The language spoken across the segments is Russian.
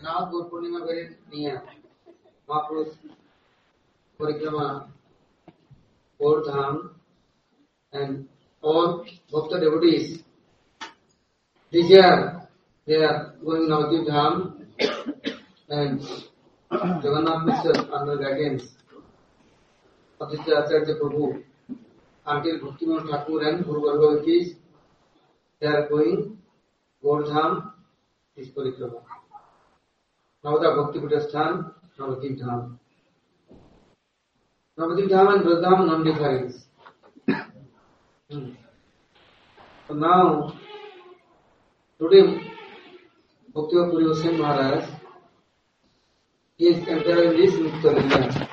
Now Gaur Purnima very near. Mahaprabhu's Parikrama, Gaur Dham, and all Bhakta devotees, they are going Navadvip Dham and Jagannath Mishra under guidance of the Acharya Prabhu until Bhaktivinoda Thakur and Guru Bhargavatis, they are going Gaur Dham is Parikrama. Navada Bhakti Putasthan, Navadvip Dham. Navadvip Dham and Braj non-difference. So now, today, Bhakti Puri Hussain Maharaj is entering this Mukta Lila.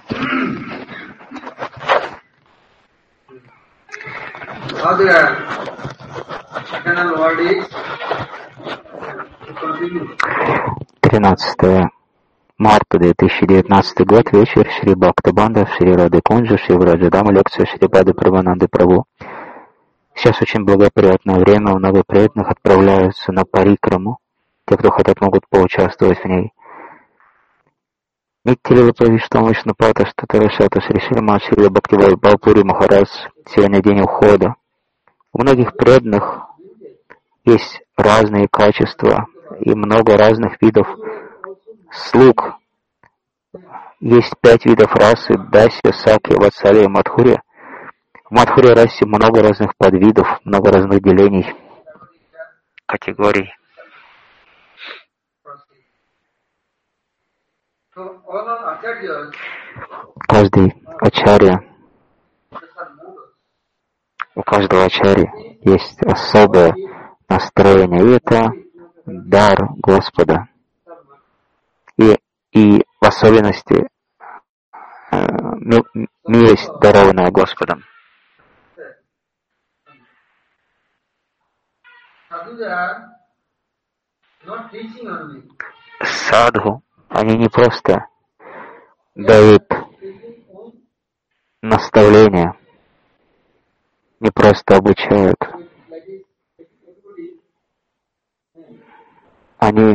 How the eternal word is to continue. 13 марта 2019 год, вечер, Шри Бхакта Банда, Шри Рады Кунджа, Шри Враджадама, лекция Шри Пады Прабхананды Прабху. Сейчас очень благоприятное время, много преданных отправляются на парикраму. Те, кто хотят, могут поучаствовать в ней. Миттили Вишну Вишнупата Штатарашата Шри Шримат Шри Бхактивай Бхавпури Махарадж. Сегодня день ухода. У многих преданных есть разные качества и много разных видов слуг. Есть 5 видов расы: Дасья, Саки, Ватсали и Мадхури. В Мадхури расе много разных подвидов, много разных делений, категорий. Каждый ачарья, у каждого ачарьи есть особое настроение, и это дар Господа. И в особенности милость, дарованная Господом. Садху, они не просто дают наставления, не просто обучают. Они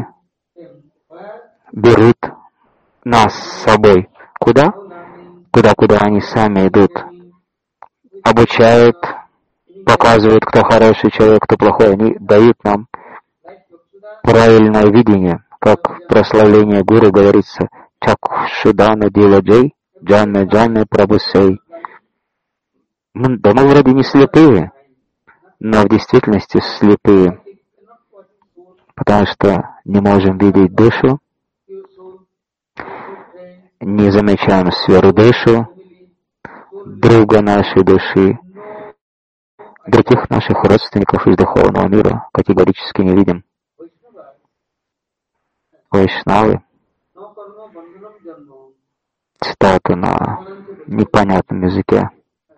берут нас с собой. Куда? Куда они сами идут. Обучают, показывают, кто хороший человек, кто плохой. Они дают нам правильное видение, как в прославлении Гуру говорится: Чакшудана Диладжей, Джанна Джанна Прабусей. Да мы вроде не слепые, но в действительности слепые, потому что не можем видеть душу, не замечаем сферу душу, друга нашей души, других наших родственников из духовного мира категорически не видим. Вайшнавы, цитата на непонятном языке.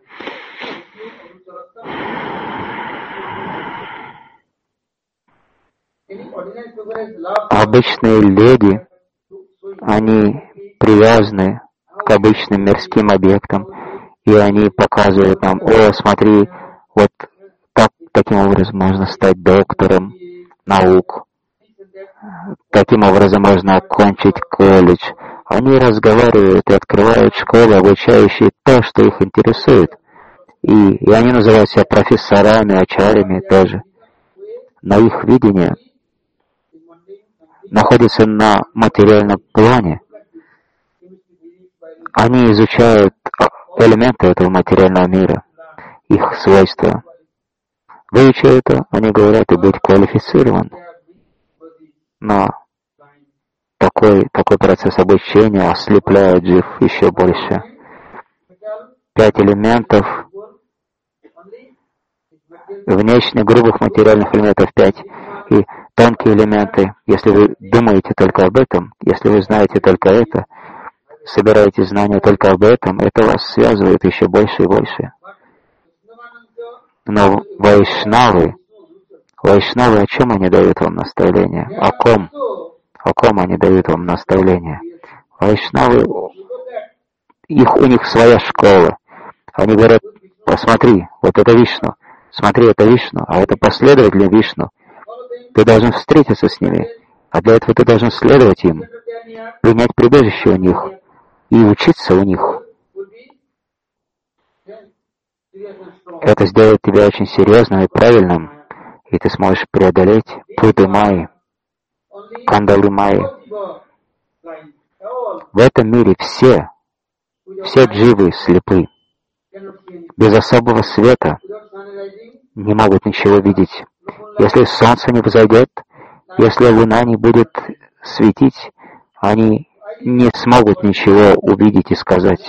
Обычные леди, они привязаны к обычным мирским объектам, и они показывают нам: о, смотри, вот таким образом можно стать доктором наук, таким образом можно окончить колледж. Они разговаривают и открывают школы, обучающие то, что их интересует. И они называют себя профессорами, ачарьями тоже. Но их видение находится на материальном плане. Они изучают элементы этого материального мира, их свойства. Выучив это, они говорят: и быть квалифицирован. Но такой процесс обучения ослепляет жив еще больше. 5 элементов, внешне грубых материальных элементов 5, и тонкие элементы. Если вы думаете только об этом, если вы знаете только это, собираете знания только об этом, это вас связывает еще больше и больше. Но вайшнавы, о чем они дают вам наставление? О ком они дают вам наставление? Вайшнавы, у них своя школа. Они говорят: посмотри, вот это Вишну, смотри, это Вишну, а это последователь Вишну. Ты должен встретиться с ними А для этого ты должен следовать им, принять прибежище у них и учиться у них. Это сделает тебя очень серьезным и правильным, и ты сможешь преодолеть путы Майи, кандалы Майи. В этом мире все дживы слепы. Без особого света не могут ничего видеть. Если солнце не взойдет, если луна не будет светить, они не смогут ничего увидеть и сказать.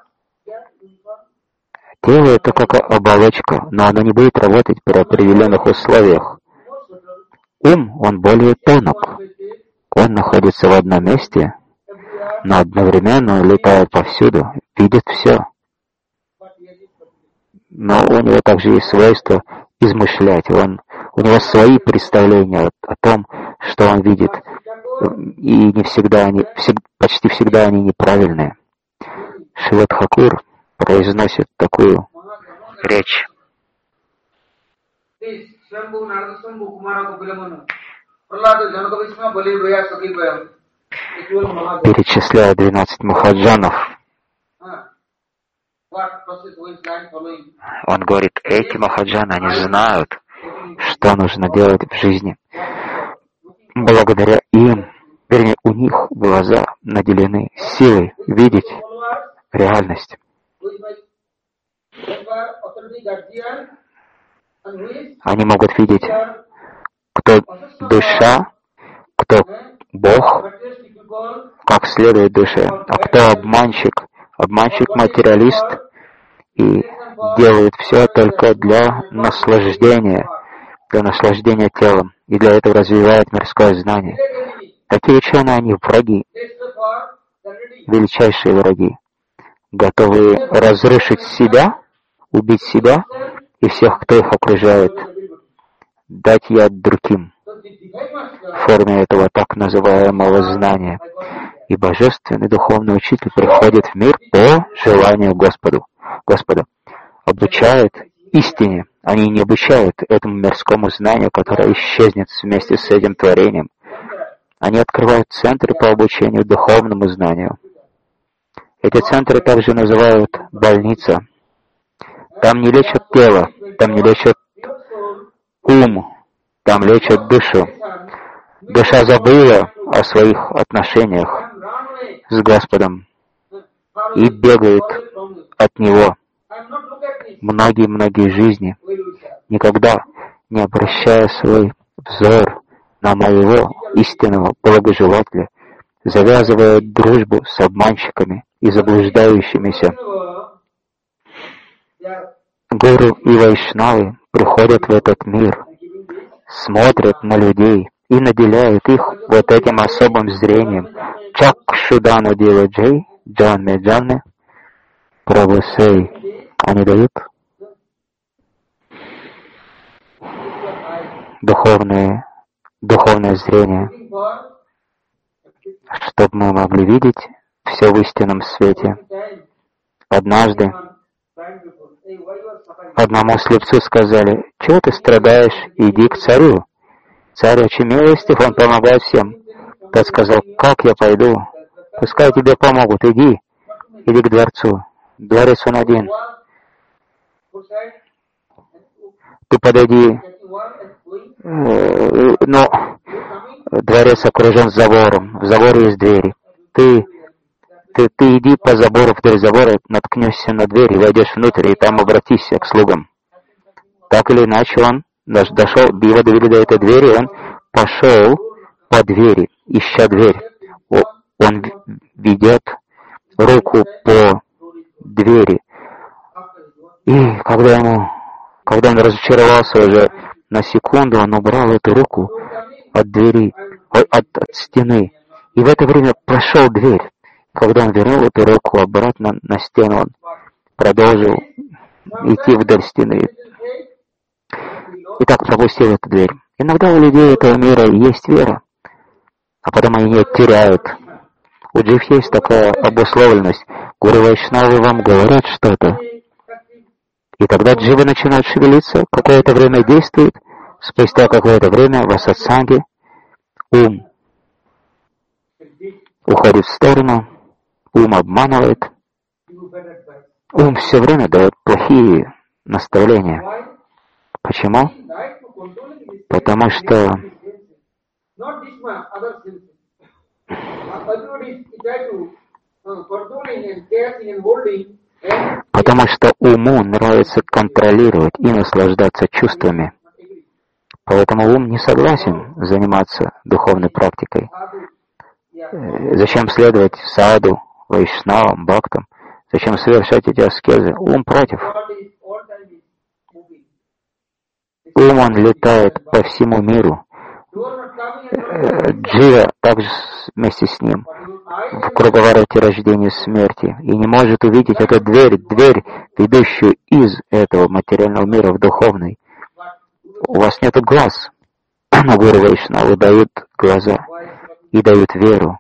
Тело — это как оболочка, но оно не будет работать при определенных условиях. Ум, он более тонок. Он находится в одном месте, но одновременно он летает повсюду, видит все. Но у него также есть свойство измышлять. У него свои представления о том, что он видит. И не всегда почти всегда они неправильные. Шрила Тхакур произносит такую речь. Перечисляя 12 махаджанов, он говорит, эти махаджаны, они знают, что нужно делать в жизни. Благодаря им, вернее, у них глаза наделены силой видеть реальность. Они могут видеть, кто душа, кто Бог, как следует душе, а кто обманщик-материалист и делает все только для наслаждения телом, и для этого развивает мирское знание. Такие ученые, они враги, величайшие враги, готовые разрушить себя, убить себя и всех, кто их окружает, дать яд другим в форме этого так называемого знания. И божественный духовный учитель приходит в мир по желанию Господа, обучает истине. Они не обучают этому мирскому знанию, которое исчезнет вместе с этим творением. Они открывают центры по обучению духовному знанию. Эти центры также называют больница. Там не лечат тело, там не лечат ум, там лечат душу. Душа забыла о своих отношениях с Господом и бегает от Него многие жизни, никогда не обращая свой взор на моего истинного благожелателя, завязывая дружбу с обманщиками и заблуждающимися. Гуру и вайшнавы приходят в этот мир, смотрят на людей и наделяют их вот этим особым зрением. Чакшудану дива джей, джанме джанме, правусей. Они дают духовное зрение, чтобы мы могли видеть все в истинном свете. Однажды одному слепцу сказали: «Чего ты страдаешь? Иди к царю. Царь очень милостив, он помогает всем». Тот сказал: «Как я пойду? Пускай тебе помогут. Иди к дворцу. Дворец он один. Ты подойди, но дворец окружен забором, в заборе есть двери. Ты иди по забору, вдоль забора, наткнешься на дверь и войдешь внутрь, и там обратишься к слугам». Так или иначе он дошел, его довели до этой двери, он пошел по двери, ища дверь. Он ведет руку по двери. И когда он разочаровался уже на секунду, он убрал эту руку от двери, от стены. И в это время прошел дверь. Когда он вернул эту руку обратно на стену, он продолжил идти вдоль стены. И так пропустил эту дверь. Иногда у людей этого мира есть вера, а потом они ее теряют. У джив есть такая обусловленность. Гуру вайшнавы вам говорят что-то, и тогда дживы начинают шевелиться, какое-то время действует, спустя какое-то время в асатсанге ум уходит в сторону, ум обманывает, ум все время дает плохие наставления. Почему? Потому что уму нравится контролировать и наслаждаться чувствами. Поэтому ум не согласен заниматься духовной практикой. Зачем следовать саду, вайшнавам, бхактам? Зачем совершать эти аскезы? Ум против. Ум, он летает по всему миру. Джива также вместе с ним в круговороте рождения и смерти и не может увидеть эту дверь, ведущую из этого материального мира в духовный. У вас нет глаз, но Гуру Вайшнавы дают глаза и дают веру.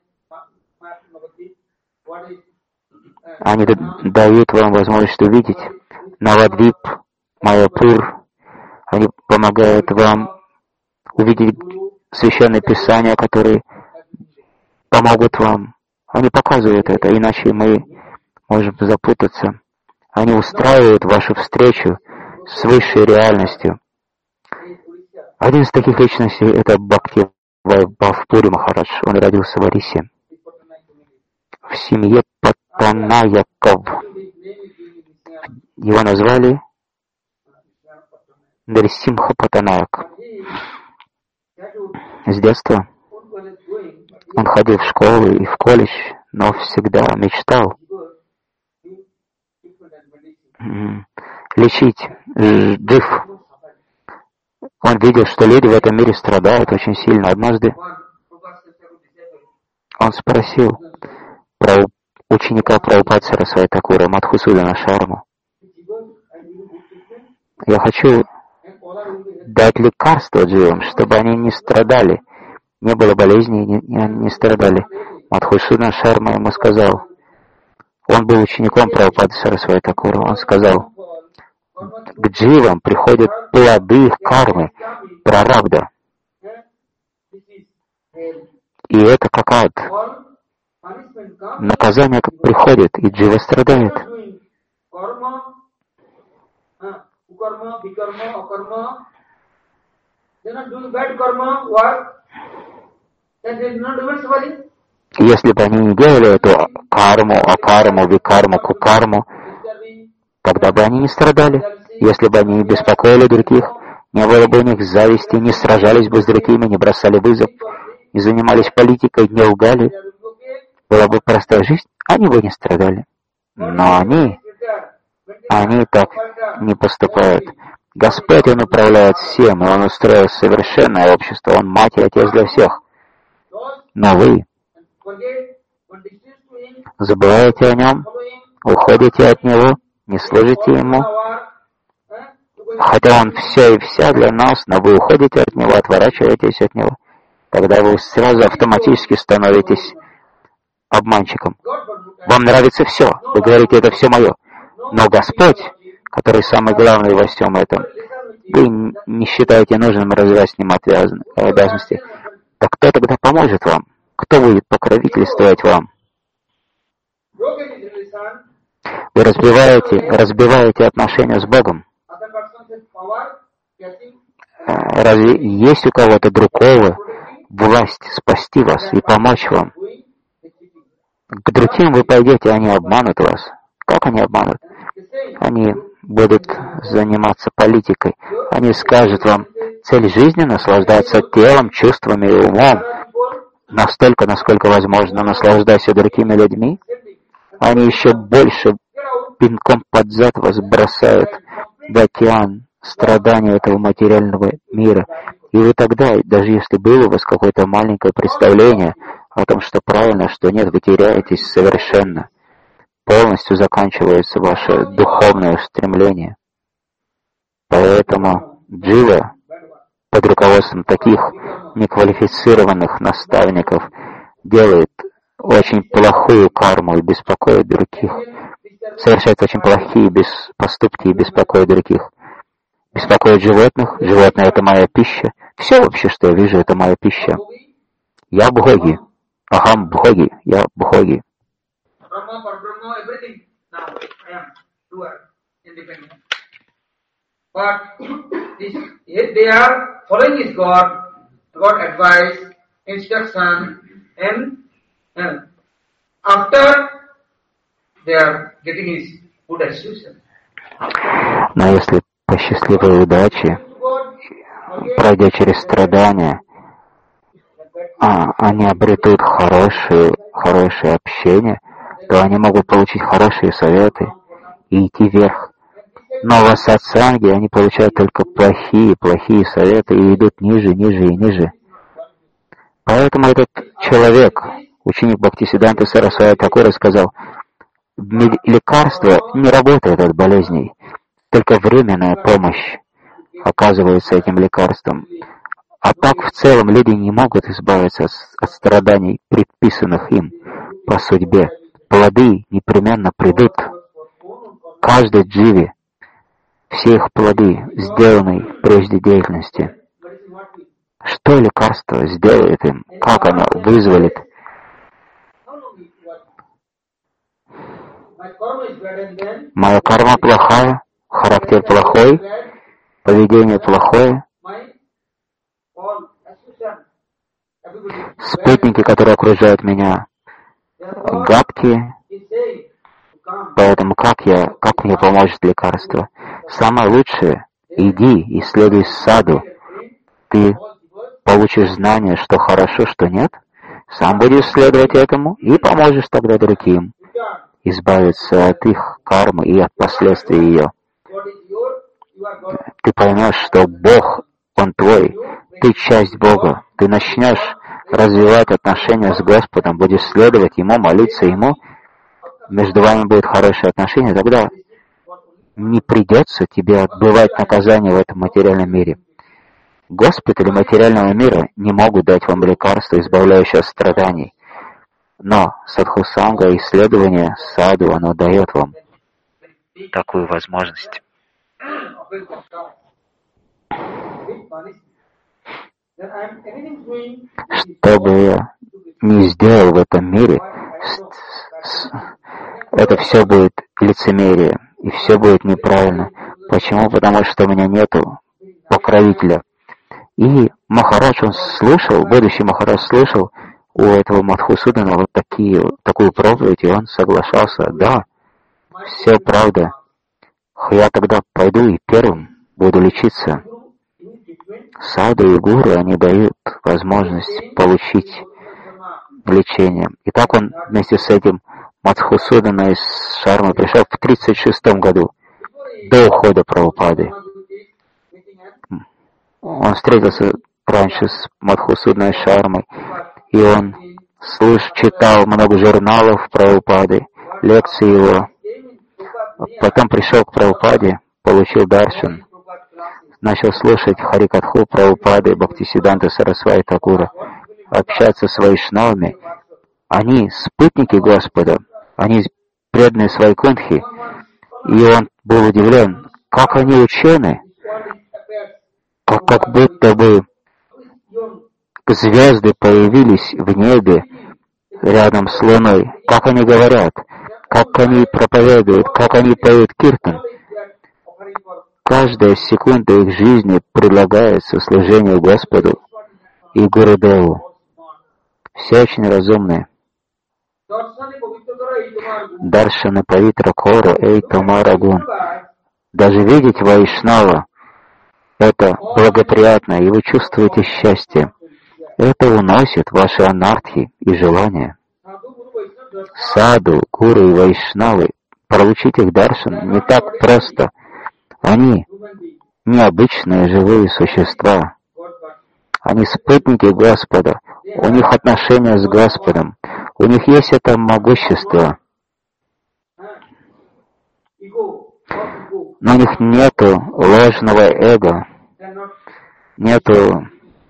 Они дают вам возможность увидеть Навадвип, Майяпур. Они помогают вам увидеть священные писания, которые помогут вам. Они показывают это, иначе мы можем запутаться. Они устраивают вашу встречу с высшей реальностью. Один из таких личностей — это Бхакти Бхавпури Махарадж. Он родился в Орисе, в семье Паттанаяков. Его назвали Нарисимха Паттанаяк. С детства он ходил в школу и в колледж, но всегда мечтал лечить джив. Он видел, что люди в этом мире страдают очень сильно. Однажды он спросил про ученика Прабхупады Сарасвати Такура, Мадхусудана Шарму: «Я хочу дать лекарство дживам, чтобы они не страдали, не было болезней, не страдали». Мадхусудана Шарма ему сказал, он был учеником Прабхупады Сарасвати Такура, он сказал: к дживам приходят плоды их кармы, прарабда. И это как ад. Наказание приходит, и джива страдает. Если бы они не делали эту карму, акарму, викарму, кукарму, тогда бы они не страдали. Если бы они не беспокоили других, не было бы у них зависти, не сражались бы с другими, не бросали вызов, не занимались политикой, не лгали, была бы простая жизнь, они бы не страдали. Но они так не поступают. Господь, Он управляет всем, и Он устроил совершенное общество, Он мать и отец для всех. Но вы забываете о Нем, уходите от Него, не служите Ему. Хотя Он все и вся для нас, но вы уходите от Него, отворачиваетесь от Него. Тогда вы сразу автоматически становитесь обманщиком. Вам нравится все, вы говорите, это все мое. Но Господь, который самый главный во всем этом, вы не считаете нужным развивать с Ним обязанности. Так кто тогда поможет вам? Кто будет покровительствовать вам? Вы разбиваете отношения с Богом. Разве есть у кого-то другого власть спасти вас и помочь вам? К другим вы пойдете, они обманут вас. Как они обманут? Они будут заниматься политикой. Они скажут вам, цель жизни — наслаждаться телом, чувствами и умом. Настолько, насколько возможно, наслаждайся другими людьми. Они еще больше пинком под зад вас бросают в океан страданий этого материального мира. И вы тогда, даже если было у вас какое-то маленькое представление о том, что правильно, что нет, вы теряетесь совершенно. Полностью заканчивается ваше духовное устремление. Поэтому джива под руководством таких неквалифицированных наставников делает очень плохую карму и беспокоит других. Совершает очень плохие поступки и беспокоит других. Беспокоит животных. Животные — это моя пища. Все вообще, что я вижу, это моя пища. Я боги. Ахам Бхоги, я Бхоги. Brahma, Parbrahma, everything. Now I am doer, independent. But if they are following his God advice, instruction, and after they are getting his good ascension. Но если по счастливой удаче, пройдя через страдания, они обретут хорошее общение, то они могут получить хорошие советы и идти вверх. Но в сатсанге они получают только плохие советы и идут ниже и ниже. Поэтому этот человек, ученик Бхактисиддханты Сарасвати Тхакура, сказал, лекарство не работает от болезней, только временная помощь оказывается этим лекарством. А так в целом люди не могут избавиться от страданий, предписанных им по судьбе. Плоды непременно придут. Каждой дживе все их плоды, сделанные прежде деятельности. Что лекарство сделает им? Как оно вызволит? Моя карма плохая, характер плохой, поведение плохое. Спутники, которые окружают меня, гадкие. Поэтому как мне поможет лекарство? Самое лучшее — иди и следуй саду. Ты получишь знание, что хорошо, что нет, сам будешь следовать этому и поможешь тогда другим избавиться от их кармы и от последствий ее. Ты поймешь, что Бог, Он твой, ты часть Бога. Ты начнешь развивать отношения с Господом, будешь следовать Ему, молиться Ему, между вами будет хорошее отношение, тогда не придется тебе отбывать наказание в этом материальном мире. Госпитали материального мира не могут дать вам лекарство, избавляющее от страданий. Но садхусанга, исследование саду, оно дает вам такую возможность. Что бы я ни сделал в этом мире, это все будет лицемерие, и все будет неправильно. Почему? Потому что у меня нету покровителя. И Махарадж, он слушал, будущий Махарадж слушал у этого Мадхусудана вот такую проповедь, и он соглашался, да, все правда. Я тогда пойду и первым буду лечиться. Саду и гуру, они дают возможность получить лечение. И так он вместе с этим Мадхусудана из Шармы пришел в 1936 году, до ухода Прабхупады. Он встретился раньше с Мадхусудной Шармой, и он читал много журналов Прабхупады, лекции его. Потом пришел к Прабхупаде, получил даршан, начал слушать Харикатху Прабхупады, Бхактисиддханты Сарасвати Тхакура, общаться с вайшнавами. Они спутники Господа, они преданные своей кунтхи, и он был удивлен, как они учены, как будто бы звезды появились в небе рядом с луной, как они говорят, как они проповедуют, как они поют киртан. Каждая секунда их жизни предлагается служению Господу и Гурудеву. Все очень разумные. Даршаны Павитра Кору Эй Тамара Гун. Даже видеть Вайшнава — это благоприятно, и вы чувствуете счастье. Это уносит ваши анартхи и желания. Саду, гуру и вайшнавы, получить их даршан не так просто. Они необычные живые существа. Они спутники Господа. У них отношения с Господом. У них есть это могущество. Но у них нету ложного эго. Нету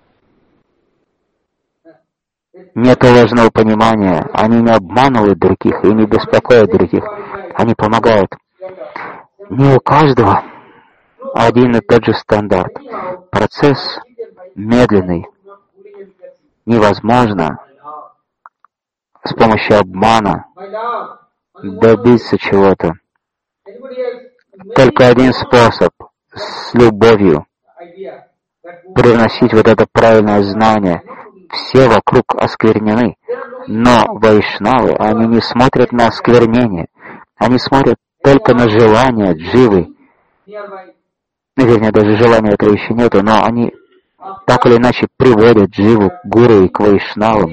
ложного понимания. Они не обманывают других и не беспокоят других. Они помогают. Не у каждого один и тот же стандарт. Процесс медленный. Невозможно с помощью обмана добиться чего-то. Только один способ — с любовью привносить вот это правильное знание. Все вокруг осквернены, но вайшнавы, они не смотрят на осквернение, они смотрят только на желание дживы. Вернее, даже желания этого еще нету, но они так или иначе приводят дживу к гуру и к вайшнавам,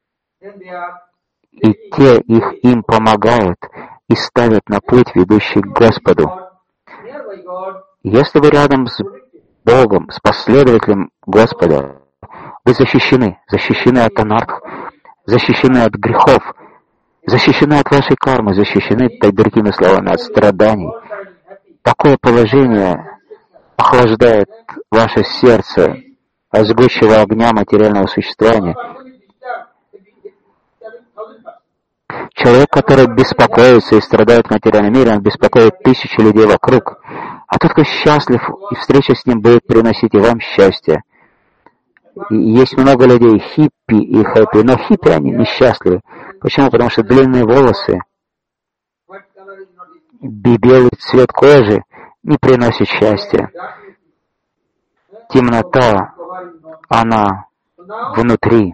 и те им помогают и ставят на путь, ведущий к Господу. Если вы рядом с Богом, с последователем Господа, вы защищены от анарх, защищены от грехов, защищены от вашей кармы, защищены, другими словами, от страданий. Такое положение охлаждает ваше сердце от жгучего огня материального существования. Человек, который беспокоится и страдает в материальном мире, он беспокоит тысячи людей вокруг. А тот, кто счастлив, и встреча с ним будет приносить и вам счастье. И есть много людей хиппи и хэппи, но хиппи они несчастливы. Почему? Потому что длинные волосы, белый цвет кожи не приносит счастья. Темнота, она внутри,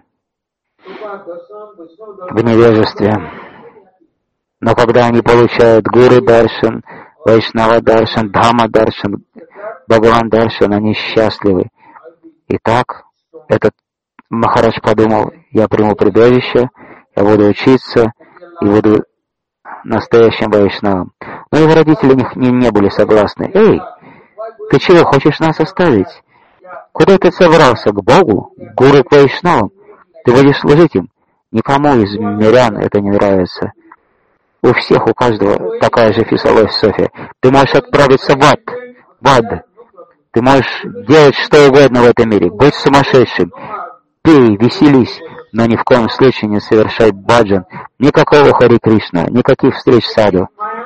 в невежестве. Но когда они получают гуру даршан, вайшнава даршан, дхамма даршан, бхагаван даршан, они счастливы. Итак, этот Махарадж подумал: я приму прибежище, я буду учиться и буду настоящим вайшнавом. Но его родители не были согласны. Эй, ты чего, хочешь нас оставить? Куда ты собрался? К Богу? К гуру, к вайшнавам? Ты будешь служить им? Никому из мирян это не нравится. У всех, у каждого такая же философия. Ты можешь отправиться в ад. Ты можешь делать что угодно в этом мире, быть сумасшедшим, пей, веселись, но ни в коем случае не совершай баджан, никакого Хари Кришна, никаких встреч с саду.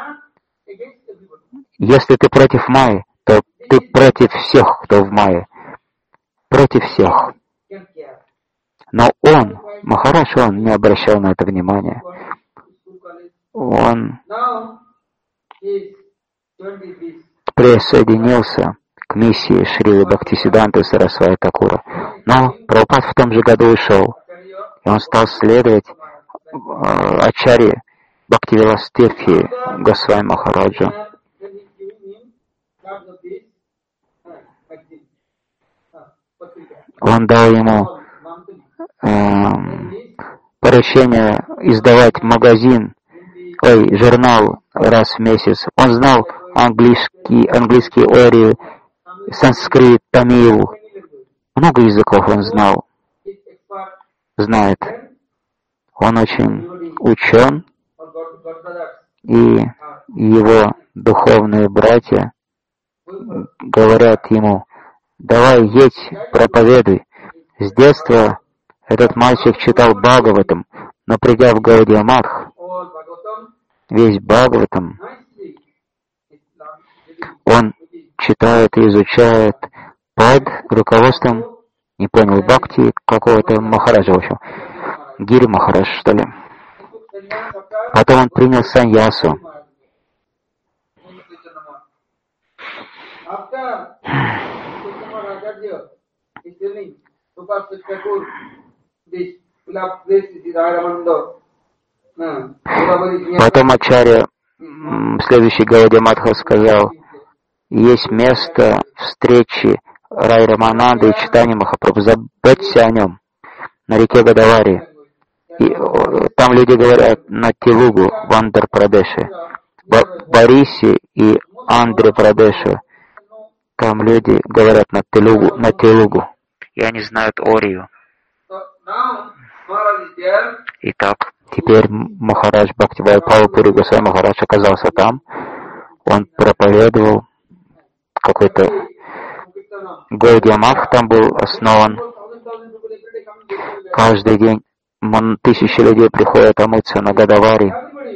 Если ты против Майи, то ты против всех, кто в Майе. Против всех. Но Махарадж, он не обращал на это внимания. Он присоединился к миссии Шрилы Бхактисиддханты Сарасвати Такура. Но Прабхупад в том же году ушел, и он стал следовать ачарье Бхактивиластиртхи Госвами Махараджу. Он дал ему поручение издавать журнал раз в месяц. Он знал английский орию, санскрит, тамил. Много языков он знает. Он очень учен, и его духовные братья говорят ему: давай, едь, проповедуй. С детства этот мальчик читал Бхагаватам, но придя в Гаудия Матх, весь Бхагаватам он читает и изучает под руководством, не понял, Бхакти какого-то Махараджа, в общем, Гири Махарадж, что ли. Потом он принял саньясу. Потом ачарья, следующий Гаудия Матха, сказал: есть место встречи Рай Рамананды и Чайтаньи Махапрабху, заботься о нем, на реке Годавари. И там люди говорят на Телугу, в Андхра-Прадеше, в Барисе и Андхра-Прадеше. Там люди говорят на Телугу, и они знают Орию. Итак, теперь Махарадж Бхактивайбхава Госвами Махарадж оказался там. Он проповедовал какой-то Гаудия Матх, там был основан. Каждый день тысячи людей приходят омыться на Годавари.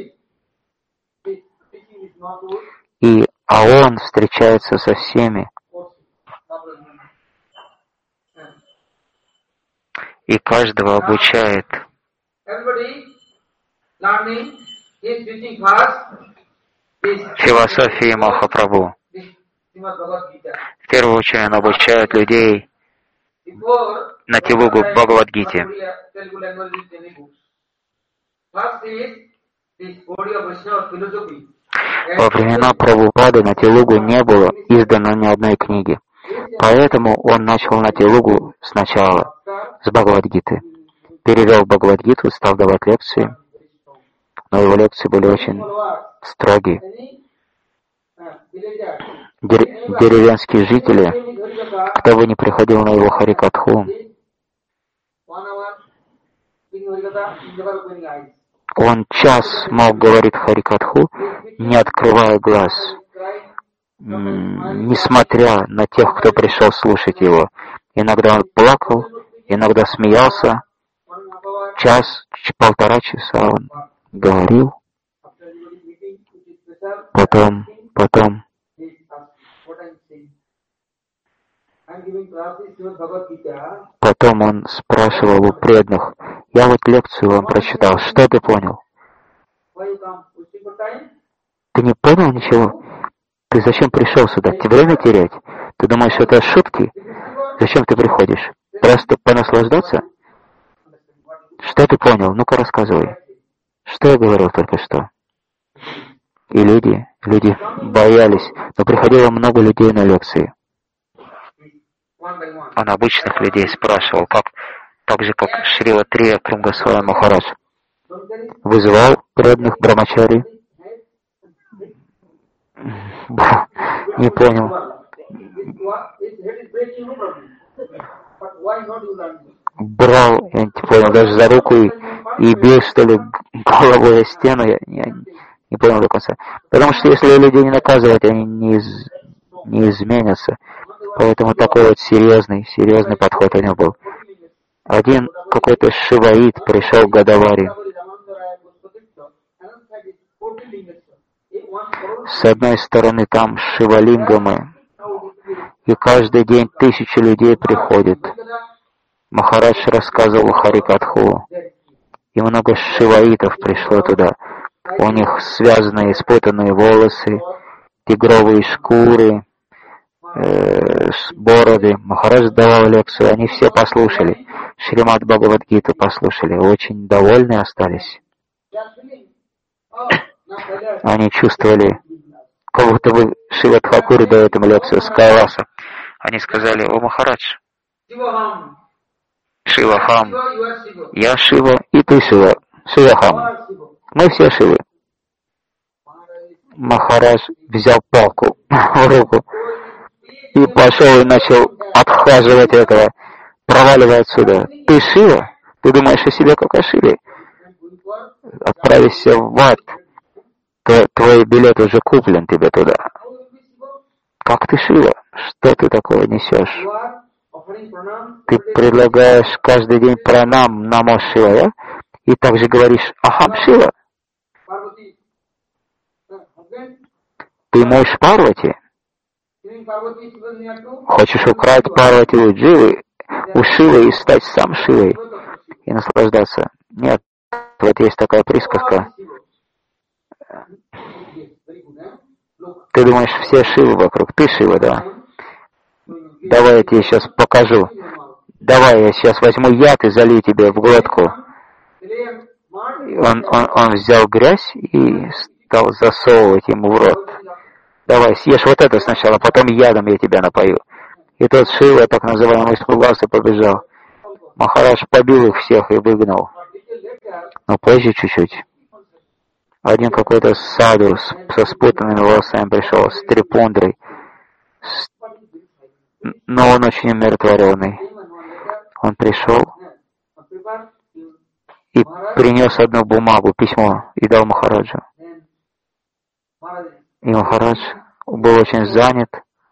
А он встречается со всеми. И каждого обучает. learning, he is teaching first this философии Махапрабху. Srimad Bhagavad Gita. В первую очередь он обучает людей Before на Телугу Бхагавад-гите. Telugu language is many books. First is this body of Vaishnava philosophy. Во времена Прабхупады на Телугу не было издано ни одной книги. Поэтому он начал на Телугу сначала, с Бхагавад-гиты. Перевел Бхагавад-гиту, стал давать лекции, но его лекции были очень строгие. Деревенские жители, кто бы ни приходил на его Харикатху, он час мог говорить Харикатху, не открывая глаз, несмотря на тех, кто пришел слушать его. Иногда он плакал, иногда смеялся. Час, полтора часа он говорил. Потом он спрашивал у преданных: я вот лекцию вам прочитал, что ты понял? Ты не понял ничего? Ты зачем пришел сюда? Тебе время терять? Ты думаешь, это шутки? Зачем ты приходишь? Просто понаслаждаться? Что ты понял? Ну-ка рассказывай. Что я говорил только что? И люди боялись, но приходило много людей на лекции. Он обычных людей спрашивал, так же, как Шрила Трия Крунгасвами Махарадж. Вызывал преданных брамачари. Не понял. Брал, я не понял, даже за руку и бил, что ли, головой о стену, я не понял до конца. Потому что если людей не наказывать, они не изменятся. Поэтому такой вот серьезный подход у него был. Один какой-то шиваит пришел к Гадавари. С одной стороны там шивалингамы, и каждый день 1000 людей приходит. Махарадж рассказывал Харикатху, и много шиваитов пришло туда. У них связанные, спутанные волосы, тигровые шкуры, бороды. Махарадж давал лекцию, они все послушали. Шримад Бхагавад-гиту послушали, очень довольны остались. Они чувствовали, как будто бы Шива Тхакур дает им лекцию с Кайласа. Они сказали: о Махарадж, Шивахам, я Шива, и ты Шива, Шивахам. Мы все Шивы. Махарадж взял палку в руку и пошел и начал отхаживать этого. Проваливай отсюда. Ты Шива? Ты думаешь о себе как о Шиве? Отправишься в ад. Твой билет уже куплен тебе туда. Как ты Шива? Что ты такое несешь? Ты предлагаешь каждый день пранам намо Шива, да? И также говоришь Ахам Шива. Ты муж Парвати? Хочешь украсть Парвати у Дживы, у Шивы и стать сам Шивой и наслаждаться? Нет, вот есть такая присказка. Ты думаешь, все Шивы вокруг? Ты Шива, да? Давай я тебе сейчас покажу. Давай я сейчас возьму яд и залью тебе в глотку. Он взял грязь и стал засовывать ему в рот. Давай, съешь вот это сначала, потом ядом я тебя напою. И тот Шива, так называемый, испугался, побежал. Махарадж побил их всех и выгнал. Но позже чуть-чуть. Один какой-то саду со спутанными волосами пришел, с трипундрой. Но он очень умиротворенный. Он пришел и принес одну бумагу, письмо, и дал Махараджу. И Махарадж был очень занят.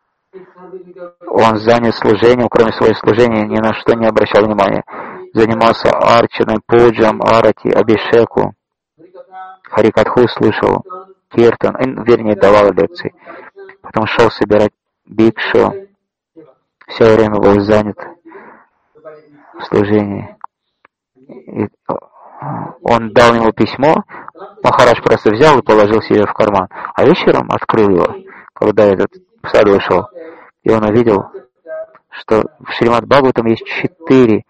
Он занят служением, кроме своего служения, ни на что не обращал внимания. Занимался арчаной, пуджам, арати, абишеку. Харикатху слушал, киртан, вернее, давал лекции. Потом шел собирать бикшу. Все время был занят в служении. И он дал ему письмо, Махарадж просто взял и положил себе в карман, а вечером открыл его, когда этот саду вышел, и он увидел, что в Шримад Бхагаватам есть 4,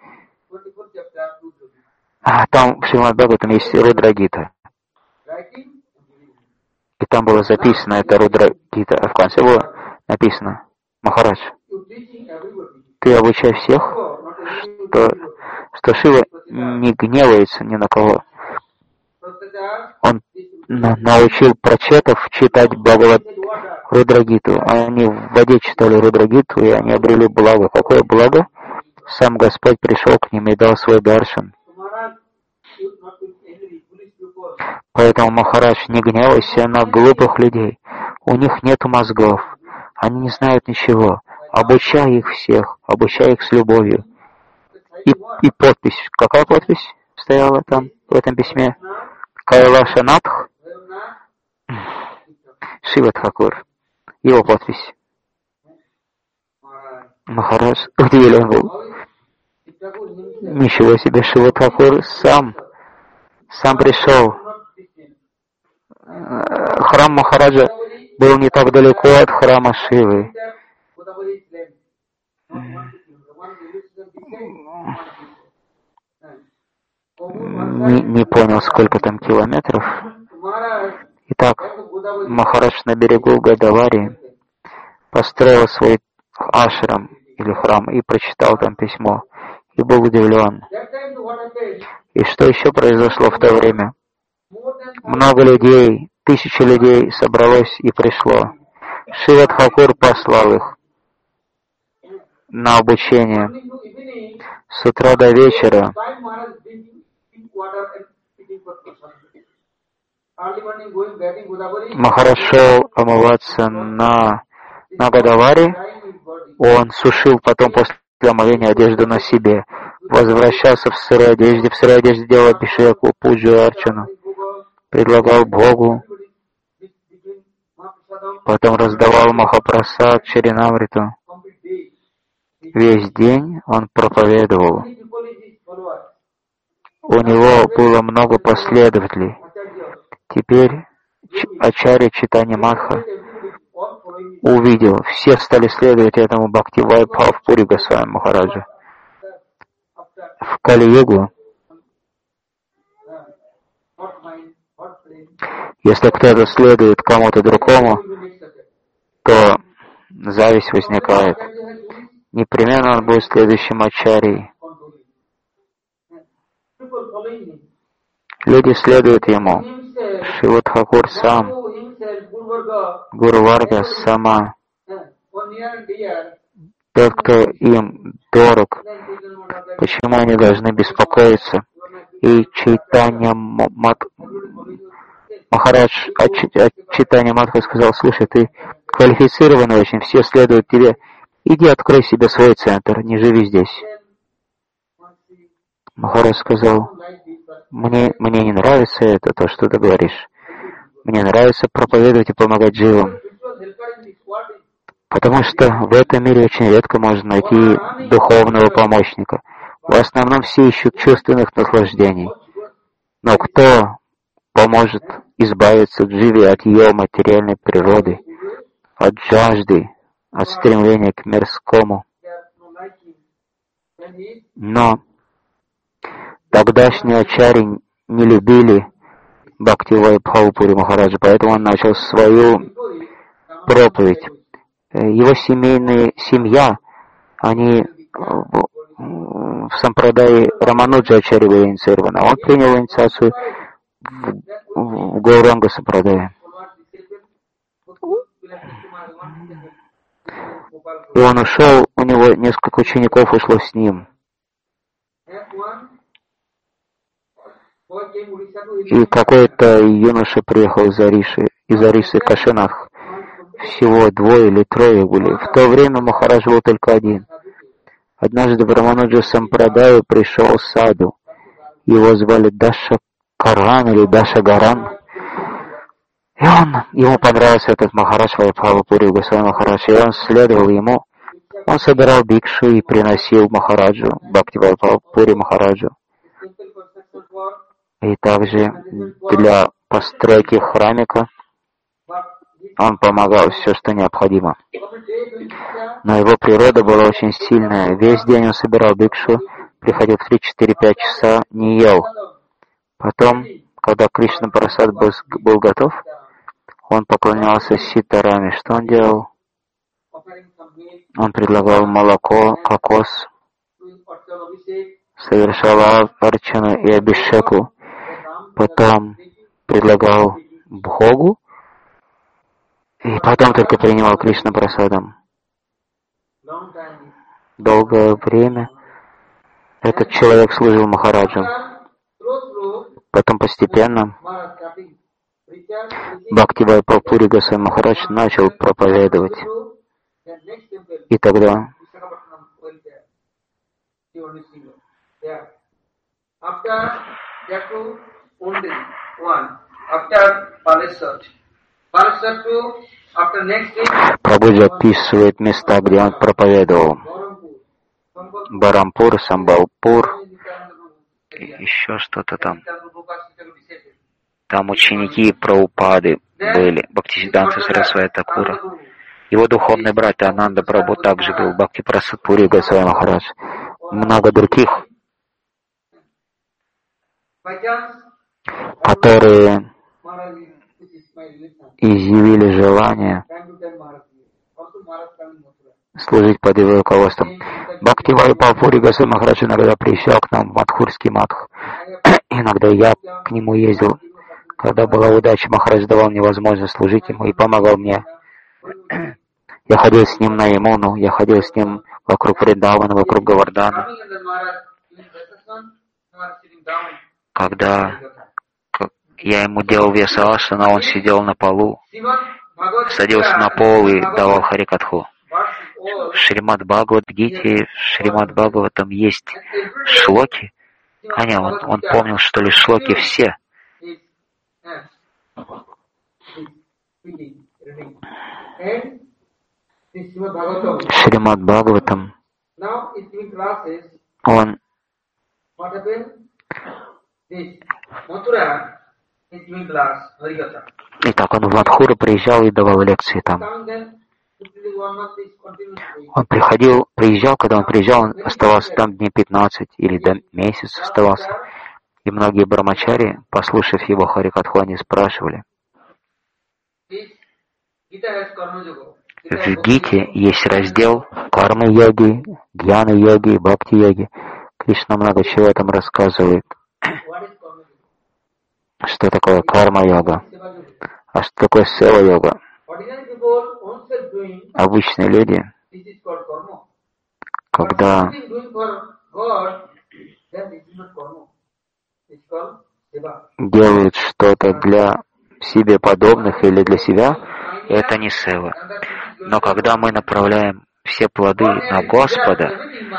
там в Шримад Бхагаватам есть Рудра-гита, и там было записано это Рудра-гита, а в конце было написано: Махарадж, ты обучай всех, что Шива не гневается ни на кого. Он научил прачетов читать Бхагават Рудра-гиту. Они в воде читали Рудра-гиту, и они обрели благо. Какое благо? Сам Господь пришел к ним и дал свой даршан. Поэтому, Махарадж, не гневайся на глупых людей. У них нет мозгов. Они не знают ничего. Обучай их всех. Обучай их с любовью. И подпись. Какая подпись стояла там в этом письме? Кайлашанатх Шива Тхакур. Его подпись. Махарадж удивлен был. Ничего себе, Шива Тхакур сам пришел. Храм Махараджа был не так далеко от храма Шивы. Не понял, сколько там километров. Итак, Махарадж на берегу Годавари построил свой ашрам или храм и прочитал там письмо. И был удивлен. И что еще произошло в то время? Много людей, 1000 людей собралось и пришло. Шива Тхакур послал их на обучение. С утра до вечера Махарадж шел омываться на Годавари. Он сушил потом после омовения одежду на себе. Возвращался в сырой одежде делал абхишеку, пуджу и арчану. Предлагал Богу. Потом раздавал Махапрасад Чаринамриту. Весь день он проповедовал. У него было много последователей. Теперь Ачарья Чайтанья Мадха увидел, все стали следовать этому Бхактивайбхава Пури Госвами Махараджа. В Кали-югу, если кто-то следует кому-то другому, то зависть возникает. Непременно он будет следующим ачарьей. Люди следуют ему. Шива Тхакур сам, Гуру Варга сама, тот, кто им дорог, почему они должны беспокоиться? И Чайтанья Махарадж Чайтанья Мадха сказал: слушай, ты квалифицированный очень, все следуют тебе, иди открой себе свой центр, не живи здесь. Махарадж сказал: мне не нравится это, то, что ты говоришь. Мне нравится проповедовать и помогать дживам. Потому что в этом мире очень редко можно найти духовного помощника. В основном все ищут чувственных наслаждений. Но кто поможет избавиться дживе от ее материальной природы, от жажды, от стремления к мирскому? Но тогдашние ачарьи не любили Бхактивайбхаву Пури Махараджа, поэтому он начал свою проповедь. Его семья, они в сампрадае Рамануджа Ачарьи были инициированы. Он принял инициацию в Гауранга сампрадае. И он ушел, у него несколько учеников ушло с ним. И какой-то юноша приехал из Арисы Кашинах. Всего 2 или 3 были. В то время Махарадж был только один. Однажды в Рамануджа Сампрадаю пришел саду. Его звали Даша Каран или Даша Гаран. И ему понравился этот Махарадж Вайбхава Пури Госвами Махарадж, и он следовал ему. Он собирал бикшу и приносил Махараджу, Бхактивайбхава Пури Махараджу. И также для постройке храмика. Он помогал все, что необходимо. Но его природа была очень сильная. Весь день он собирал бикшу, приходил в 3-4-5 часа, не ел. Потом, когда Кришна Прасад был готов, он поклонялся ситараме. Что он делал? Он предлагал молоко, кокос, совершал арчану и абишеку, потом предлагал Бхогу, и потом только принимал Кришна Прасадам. Долгое время этот человек служил Махараджу. Потом постепенно Бхактивайпал Пури Госвами Махарадж начал проповедовать. И тогда Прабхуджи описывает места, где он проповедовал. Барампур, Самбалпур, еще что-то там. Там ученики Прабхупады были, Бхактисиддханта Сарасвати Такура. Его духовный брат Ананда Прабху также был, Бхакти Прасад Пури Госвами Махарадж. Много других, которые изъявили желание служить под его руководством. Бхактивайпал Пури Госвами Махарадж иногда приезжал к нам в Мадхурский Мадх. Иногда я к нему ездил. Когда была удача, Махарадж давал мне возможность служить ему и помогал мне. Я ходил с ним на Ямуну, я ходил с ним вокруг Вриндавана, вокруг Говардхана. Когда я ему делал весаасана, он сидел на полу, садился на пол и давал харикатху. В Шримад Бхагавад-гите, в Шримад Бхагаватам есть шлоки. Он помнил, что ли, шлоки все. Шримад Бхагаватам, он итак, он в Мадхуру приезжал и давал лекции там. Он приезжал, когда он приезжал, он оставался там дней 15 или до месяца оставался. И многие брамачари, послушав его харикатху, они спрашивали. В Гите есть раздел карма-йоги, гьяна-йоги, бхакти-йоги. Кришна много чего там рассказывает. Что такое карма-йога? А что такое сева-йога? Обычные люди, когда делают что-то для себе подобных или для себя, это не сева. Но когда мы направляем все плоды на Господа,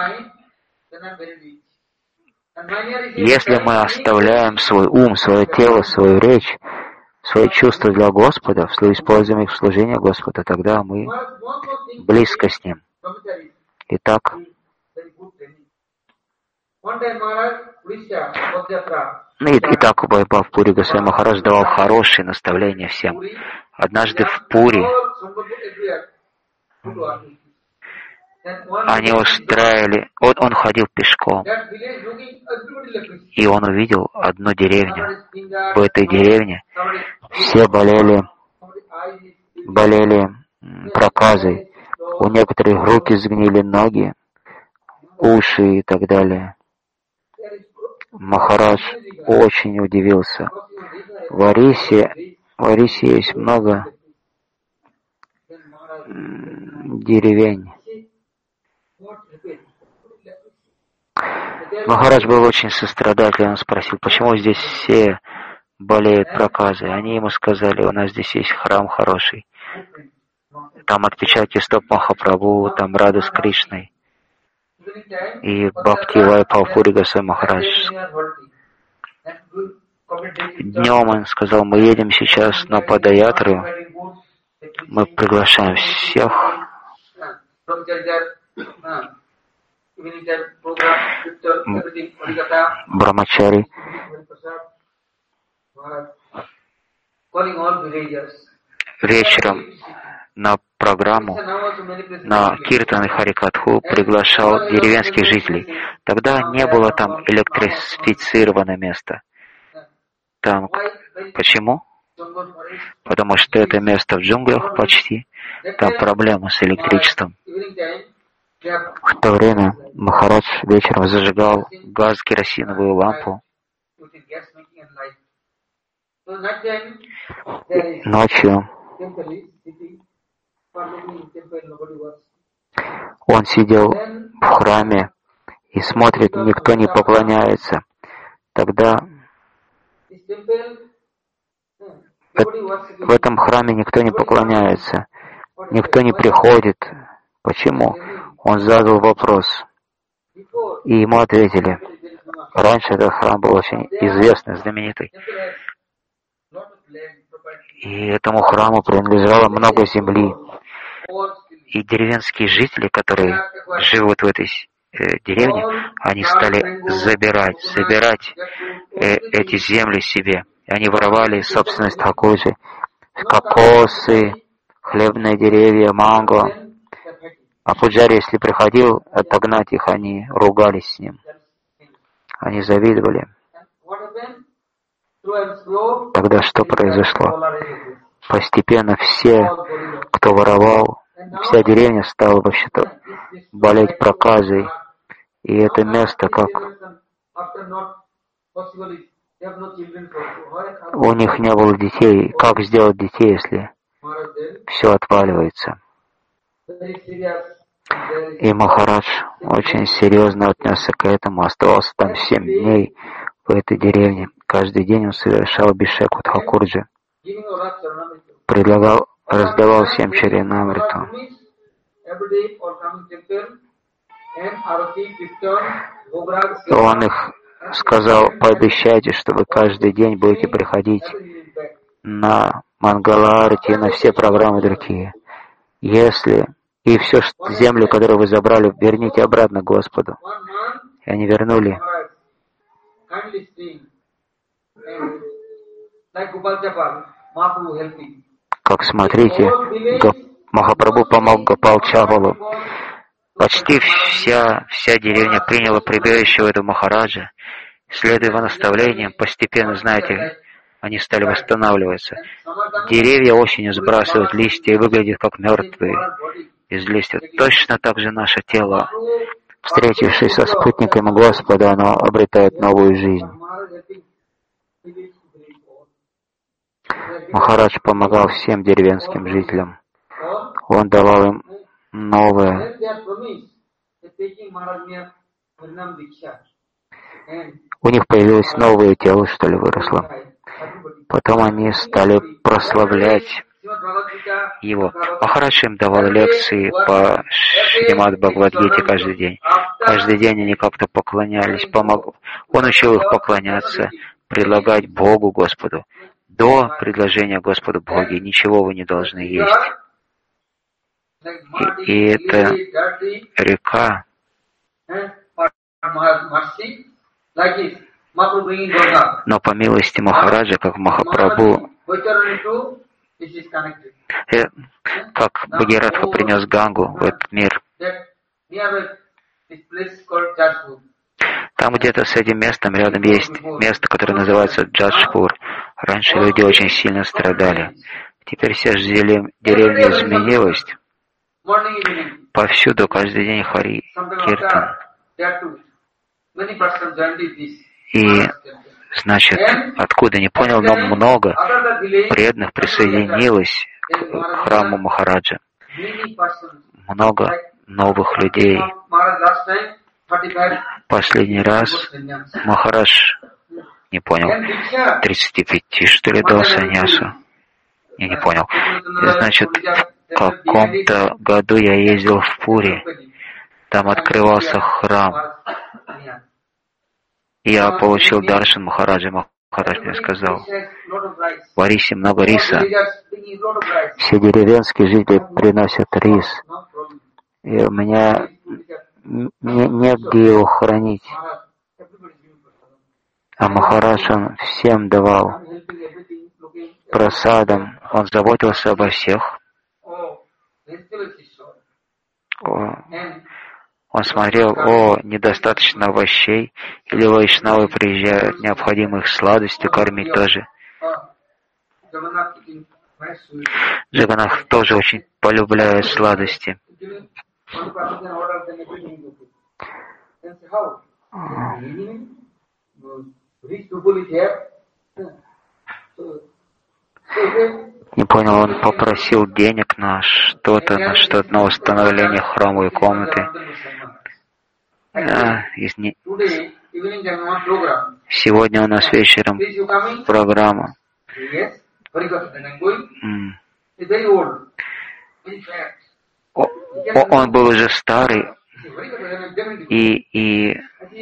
если мы оставляем свой ум, свое тело, свою речь, свои чувства для Господа, используем их в служении Господа, тогда мы близко с Ним. Итак, Байпав Пури Госвами Махарадж давал хорошие наставления всем. Однажды в Пури они устраивали, он ходил пешком, и он увидел одну деревню. В этой деревне все болели проказой. У некоторых руки сгнили, ноги, уши и так далее. Махарадж очень удивился. В Орисе есть много деревень. Махарадж был очень сострадательный. Он спросил, почему здесь все болеют проказой. Они ему сказали, у нас здесь есть храм хороший. Там отпечатки стоп Махапрабху, там Рада с Кришной. И Бхактивайпал Пури Госвами Махарадж. Днем он сказал, мы едем сейчас на Падаятру. Мы приглашаем всех. Брамачари. вечером на программу, на Киртан и Харикатху приглашал деревенских жителей. Тогда не было там электрифицированного места. Там почему? Потому что это место в джунглях почти. Там проблема с электричеством. В то время Махарадж вечером зажигал газ, керосиновую лампу. Ночью он сидел в храме и смотрит, никто не поклоняется. Тогда в этом храме никто не поклоняется, никто не приходит. Почему? Он задал вопрос, и ему ответили. Раньше этот храм был очень известный, знаменитый. И этому храму принадлежало много земли. И деревенские жители, которые живут в этой деревне, они стали забирать эти земли себе. И они воровали собственность такой же. Кокосы, хлебные деревья, манго. А пуджари, если приходил отогнать их, они ругались с ним. Они завидовали. Тогда что произошло? Постепенно все, кто воровал, вся деревня стала вообще-то болеть проказой. И это место, как у них не было детей. Как сделать детей, если все отваливается? И Махарадж очень серьезно отнесся к этому, оставался там 7 дней в этой деревне. Каждый день он совершал Абхишек Тхакурджи, раздавал всем Чаринамриту. Он их сказал: пообещайте, что вы каждый день будете приходить на Мангаларати и на все программы другие. Если и все землю, которую вы забрали, верните обратно Господу. И они вернули. Как смотрите, Махапрабху помог Гопал Чавалу. Почти вся деревня приняла прибежище у этого Махараджа. Следуя его наставлениям, постепенно, знаете, они стали восстанавливаться. Деревья осенью сбрасывают листья и выглядят как мертвые из листьев. Точно так же наше тело, встретившись со спутниками Господа, оно обретает новую жизнь. Махарадж помогал всем деревенским жителям. Он давал им новое. У них появилось новое тело, что ли, выросло. Потом они стали прославлять его. Махарадж им давал лекции по Шримад Бхагавад-гите каждый день. Каждый день они как-то поклонялись. Он учил их поклоняться, предлагать Богу, Господу. До предложения Господу Боги ничего вы не должны есть. И эта река, но по милости Махараджа, как Махапрабху, как Бхагиратха принес Гангу в этот мир. Там где-то с этим местом рядом есть место, которое называется Джаджпур. Раньше люди очень сильно страдали. Теперь вся деревня изменилась. Повсюду каждый день Хари Киртан. И, значит, откуда не понял, но много преданных присоединилось к храму Махараджа. Много новых людей. Последний раз Махарадж, не понял, 35, что ли, дал саньясу? Я не понял. И, значит, в каком-то году я ездил в Пури. Там открывался храм. Я получил даршан Махараджа. Махарадж мне сказал: в Арисе много риса. Все деревенские жители приносят рис. И у меня негде его хранить. А Махарадж он всем давал. прасадом, он заботился обо всех. Он смотрел, недостаточно овощей, или вайшнавы приезжают, необходимо их сладостью кормить тоже. Джаганнатх тоже очень полюбляет сладости. Не понял, он попросил денег на что-то, на установление храмовой комнаты. Сегодня у нас вечером программа. Он был уже старый, и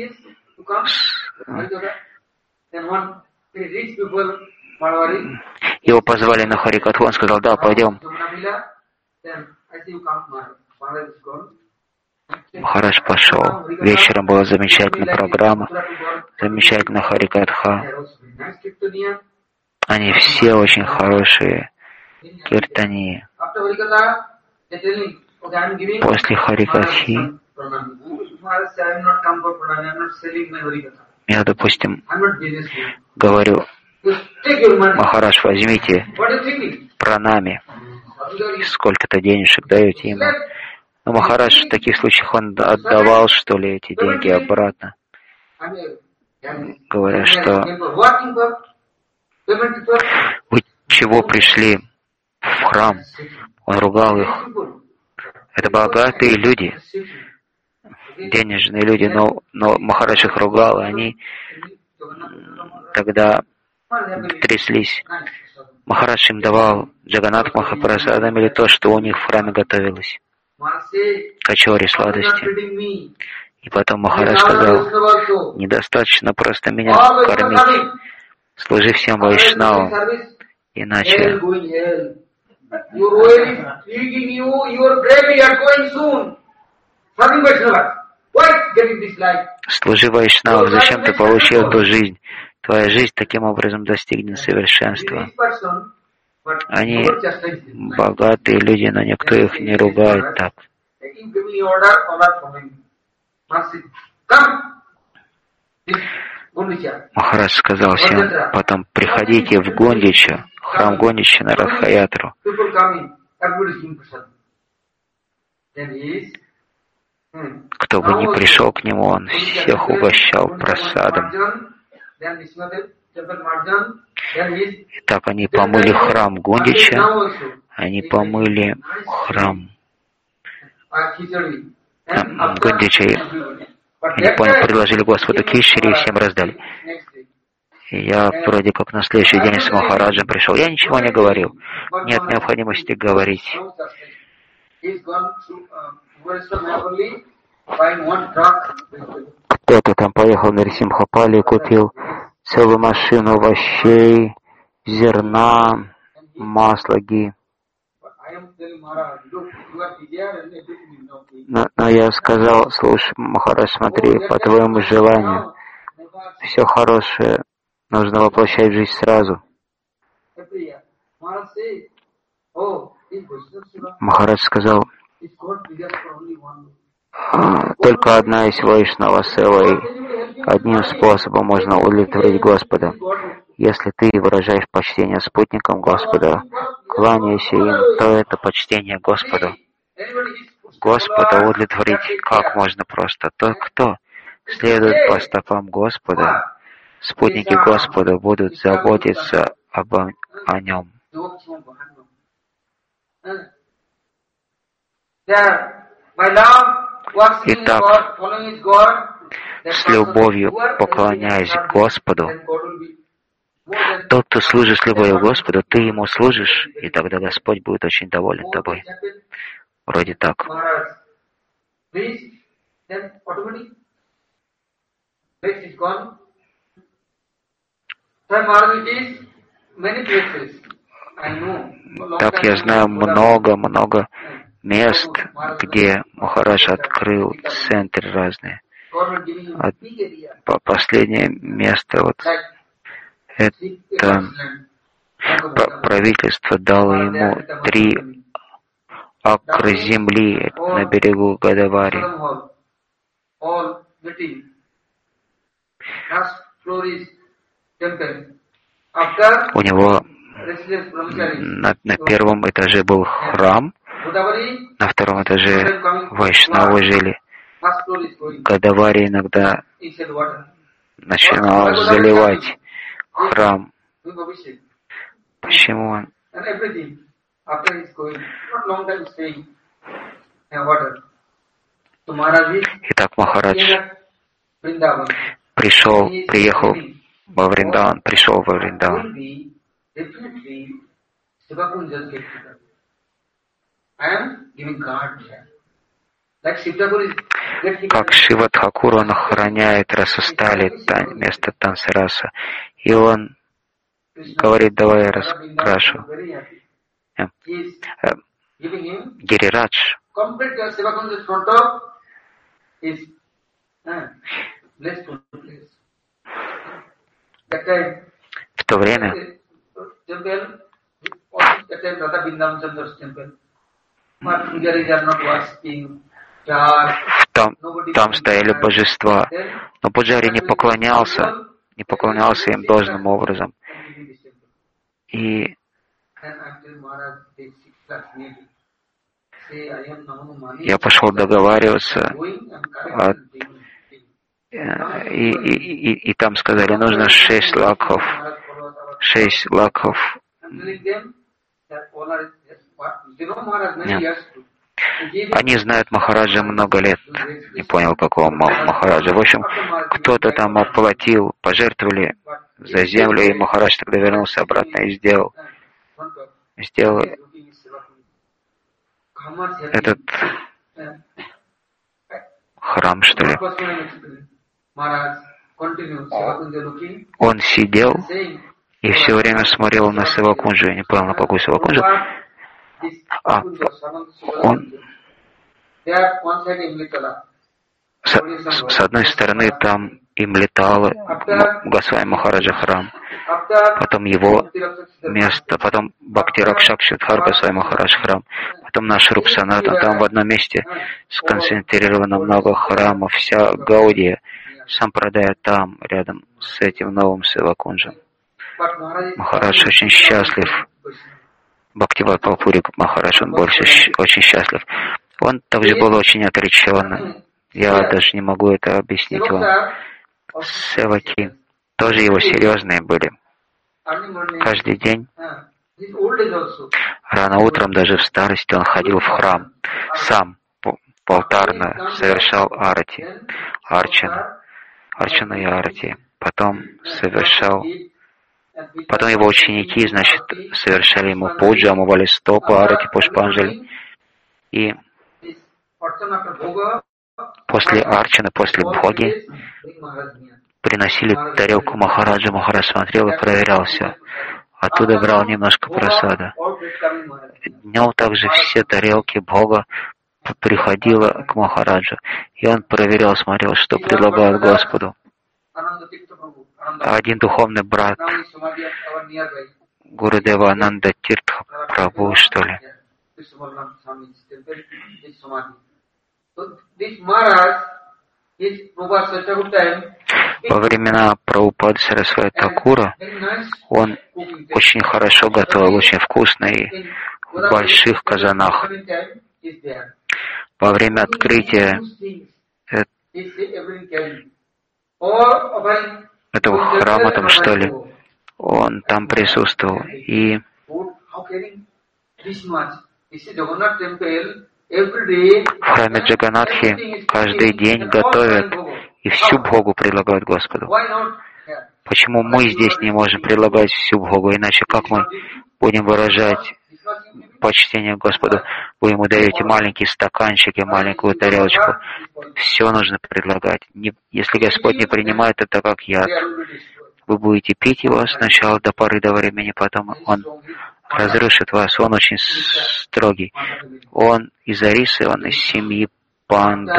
его позвали на Харикатху, он сказал, да, пойдем. Махарадж пошел. Вечером была замечательная программа, замечательная Харикатха. Они все очень хорошие киртании. После Харикатхи я, допустим, говорю, Махарадж, возьмите пранами, сколько-то денежек даете ему. Но Махарадж в таких случаях он отдавал, что ли, эти деньги обратно, говоря, что вы чего пришли в храм? Он ругал их. Это богатые люди, денежные люди, но Махарадж их ругал, и они тогда тряслись. Махарадж им давал Джаганнатх Махапрасадам или то, что у них в храме готовилось. Качори, сладости. И потом Махарадж сказал, недостаточно просто меня кормить. Служи всем вайшнавам, иначе служи вайшнавам, зачем ты получил эту жизнь? Твоя жизнь таким образом достигнет совершенства. Они богатые люди, но никто их не ругает так. Махарадж сказал всем, потом приходите в Гондича, храм Гондича на Радхаятру. Кто бы ни пришел к нему, он всех угощал прасадом. Итак, они помыли храм Гондича, они помыли храм Гондича, они предложили Господу кишери и всем раздали. И я вроде как на следующий день с Махараджем пришел. Я ничего не говорил. Нет необходимости говорить. Кто-то там поехал на Нарисимхапали и купил целую машину овощей, зерна, масла, ги. Но я сказал, слушай, Махарадж, смотри, по твоему желанию, все хорошее нужно воплощать в жизнь сразу. Махарадж сказал, только одна из Вайшнава Сева, и одним способом можно удовлетворить Господа. Если ты выражаешь почтение спутникам Господа, кланяйся им, то это почтение Господу. Господа удовлетворить как можно просто? Тот, кто следует по стопам Господа, спутники Господа будут заботиться о нем. Итак, с любовью поклоняясь Господу, тот, кто служит с любовью Господу, ты ему служишь, и тогда Господь будет очень доволен тобой. Вроде так. Так я знаю много мест, где Махарадж открыл центры разные. Последнее место, вот это Правительство дало ему 3 акра земли на берегу Годавари. У него на первом этаже был храм, на втором этаже вайшнавы жили. Годавари иногда начинал заливать храм. Почему он? Итак, Махарадж приехал во Вриндаван, пришел во Вриндаван. Как Шива Тхакур, он охраняет Расастали, место Тансараса, и он говорит, давай я раскрашу. Гирирадж в то время там стояли божества, но Пуджари не поклонялся им должным образом. И я пошел договариваться, и там сказали, нужно 6 лакхов. Они знают Махараджа много лет. Не понял, какого Махараджа. В общем, кто-то там оплатил, пожертвовали за землю, и Махарадж тогда вернулся обратно и сделал этот храм, что ли. Он сидел и все время смотрел на Севакунджу. Я не понял, на какую Севакунджу. Он с одной стороны там Имлитала Госвами Махараджа храм, потом его место, потом Бхакти Ракшакшидхар Госвами Махарадж храм, потом наш Руп Санатан. Там в одном месте сконцентрировано много храмов, вся Гаудия, Сампрадая там, рядом с этим новым Севакунджем. Махарадж очень счастлив. Бхактиват Папурик Махарадж, он очень счастлив. Он также был очень отреченным. Я даже не могу это объяснить вам. Севаки тоже его серьезные были. Каждый день, рано утром, даже в старости, он ходил в храм. Сам полтарно совершал арати, арчану и арати. Потом его ученики, значит, совершали ему пуджу, омывали стопы, арати, пушпанджали. И после арчаны, после бхоги, приносили тарелку Махараджа. Махарадж смотрел и проверял все. Оттуда брал немножко прасада. Днем также все тарелки Бога приходило к Махараджу. И он проверял, смотрел, что предлагают Господу. Один духовный брат Гурудева Ананда Тиртха Прабху, что ли. Во времена Прабхупады Сарасвати Такура он очень хорошо готовил, очень вкусно и в больших казанах. Во время открытия этого храма, там что ли, он там присутствовал. И в храме Джаганатхи каждый день готовят и всю бхогу предлагают Господу. Почему мы здесь не можем предлагать всю бхогу? Иначе как мы будем выражать почтение Господу? Вы ему даете маленькие стаканчики, маленькую тарелочку. Все нужно предлагать. Если Господь не принимает это как яд, вы будете пить его сначала до поры до времени, потом он разрушит вас. Он очень строгий. Он из Арисы, он из семьи Панды.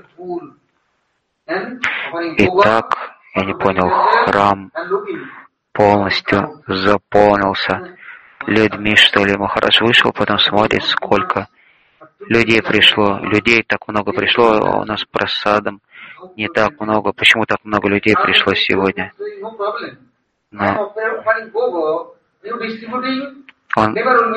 Итак, я не понял, храм полностью заполнился людьми, что ли. Махарадж вышел, потом смотрит, сколько людей пришло. Людей так много пришло, а у нас просадом не так много. Почему так много людей пришло сегодня? Но он,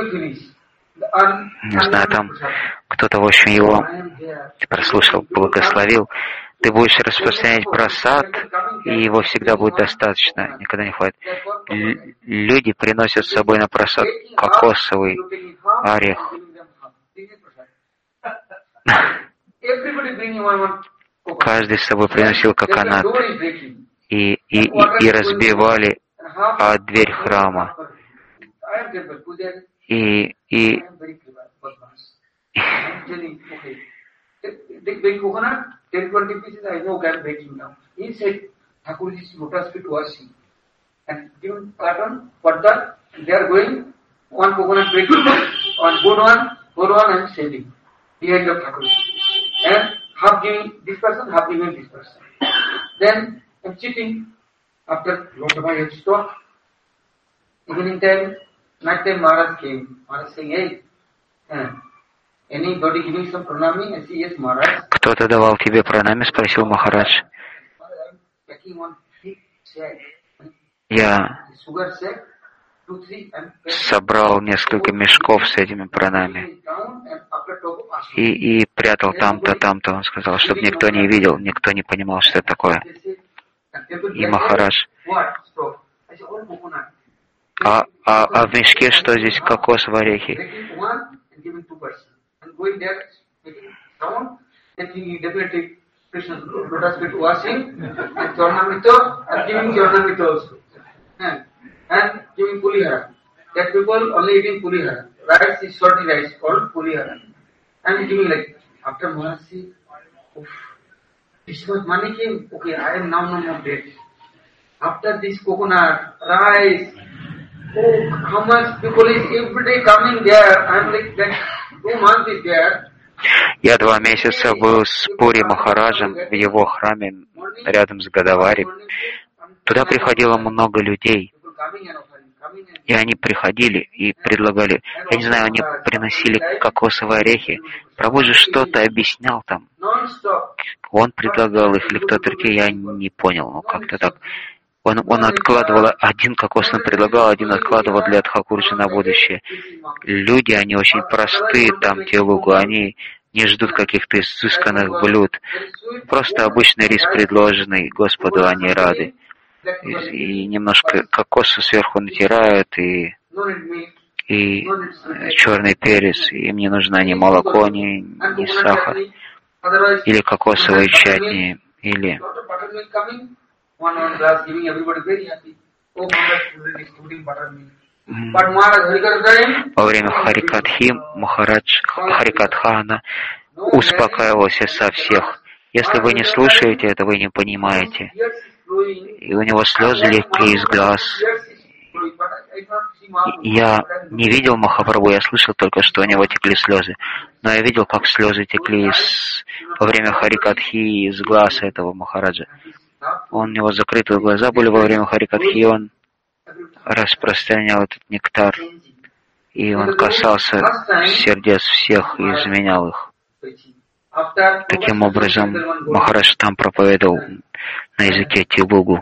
не знаю, там кто-то, в общем, его прослушал, благословил. Ты будешь распространять просад, и его всегда будет достаточно, никогда не хватит. Люди приносят с собой на просад кокосовый орех. Каждый с собой приносил коконат и разбивали дверь храма. И half giving this person, half giving this person. Then I'm cheating. After Lord Sabha had stopped. Evening time, night time Maharaj came. Maharaj saying, hey, anybody giving some pranami? I say, yes, Maharaj. Кто-то давал тебе пранами? Спросил Махарадж. Я собрал несколько мешков с этими пранами и прятал там-то, там-то. Он сказал, чтобы никто не видел, никто не понимал, что это такое. И Махарадж, а в мешке что здесь? Кокосовые орехи. And giving pulihara. That people only eating pulihara. Rice is shorty rice called pulihara. And giving like after Mahasi, this much money came. Okay, I am now no more dead. After this coconut, rice, how much people is every day coming there. I am like that 2 months is there. Я 2 месяца был с Пури Махараджем в его храме рядом с Гадавари. Туда приходило много людей. И они приходили и предлагали, я не знаю, они приносили кокосовые орехи. Прабху же что-то объяснял там. Он предлагал их, или кто-то другой, я не понял, ну как-то так. Он откладывал, один кокос он предлагал, один откладывал для Тхакурджи на будущее. Люди, они очень простые там, Телугу, они не ждут каких-то изысканных блюд. Просто обычный рис, предложенный Господу, они рады. И немножко кокоса сверху натирают, и черный перец. Им не нужна ни молоко, ни сахар, или кокосовые чатни, или... Во время Харикатхи Харикатхана успокаивался со всех. Если вы не слушаете это, вы не понимаете. И у него слезы лекли из глаз. Я не видел Махапрабху, я слышал только, что у него текли слезы. Но я видел, как слезы текли во время Харикатхи из глаз этого Махараджа. У него закрытые глаза были во время Харикатхи, он распространял этот нектар. И он касался сердец всех и изменял их. Таким образом, Махарадж там проповедовал на языке Телугу.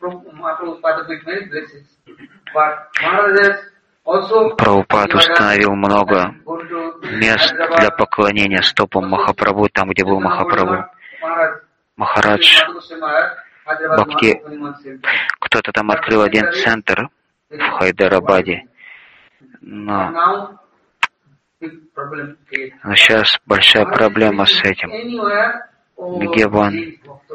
Прабхупад установил много мест для поклонения стопам Махапрабху, там, где был Махапрабху. Махарадж Бхакти, кто-то там открыл один центр в Хайдарабаде, но сейчас большая проблема с этим. Где бы он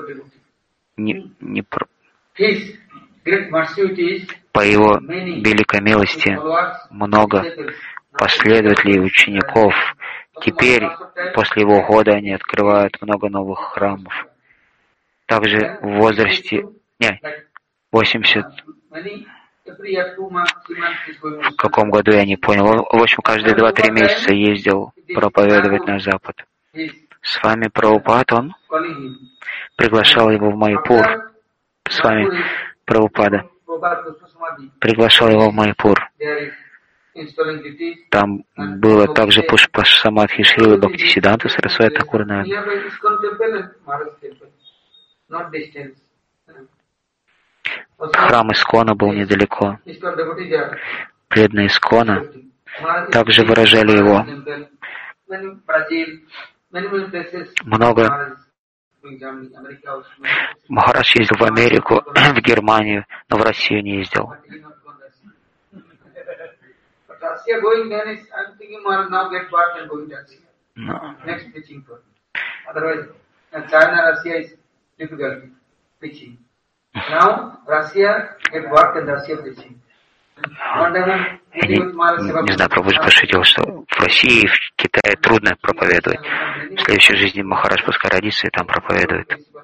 по его великой милости много последователей учеников. Теперь, после его года, они открывают много новых храмов. Также в возрасте 80, в каком году я не понял. В общем, каждые 2-3 месяца ездил проповедовать на Запад. С вами Прабхупад, он приглашал его в Майпур. С вами Прабхупада. приглашал его в Майпур. Там было также Пушпа Самадхи Шрилы Бхактисиданта Сарасвати Такура, наверное. Храм Искона был недалеко. Преданные Искона также выражали его. Много. Махарадж ездил в Америку, в Германию, но в Россию не ездил. Но. Не знаю, Прабхупада пошутил, что в России и в Китае трудно проповедовать. В следующей жизни Махарадж пускай родится и там проповедует.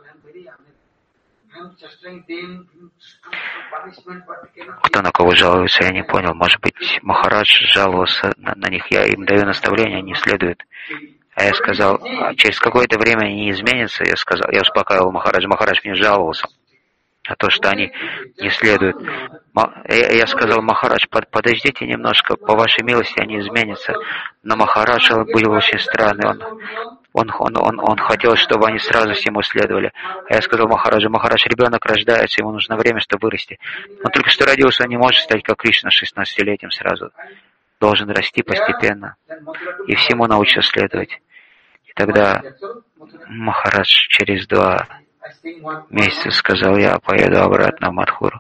Кто на кого жалуется, я не понял. Может быть, Махарадж жаловался на них. Я им даю наставления, они следуют. А я сказал, через какое-то время они не изменятся. Я успокаивал Махараджа. Махарадж мне жаловался на то, что они не следуют. Я сказал, Махарадж, подождите немножко, по вашей милости они изменятся. Но Махарадж был очень странный. Он хотел, чтобы они сразу всему следовали. А я сказал Махараджу, Махарадж, ребенок рождается, ему нужно время, чтобы вырасти. Он только что родился, он не может стать как Кришна 16-летним сразу. Должен расти постепенно. И всему научиться следовать. И тогда Махарадж через 2 месяца сказал, я поеду обратно в Мадхуру.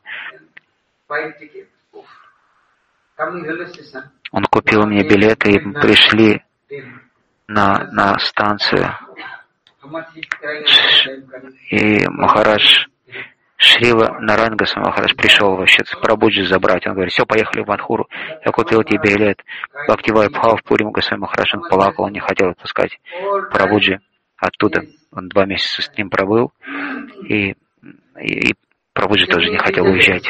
Он купил мне билеты, и мы пришли на станцию. И Махарадж Шрила Нараяна Госвами Махарадж пришел вообще Прабхуджи забрать. Он говорит, все, поехали в Мадхуру. Я купил тебе билет. Бхактивай Бхав Пурим Госвами Махарадж, он плакал, он не хотел отпускать Прабхуджи оттуда. Он 2 месяца с ним пробыл. И Прабхуджи тоже не хотел уезжать.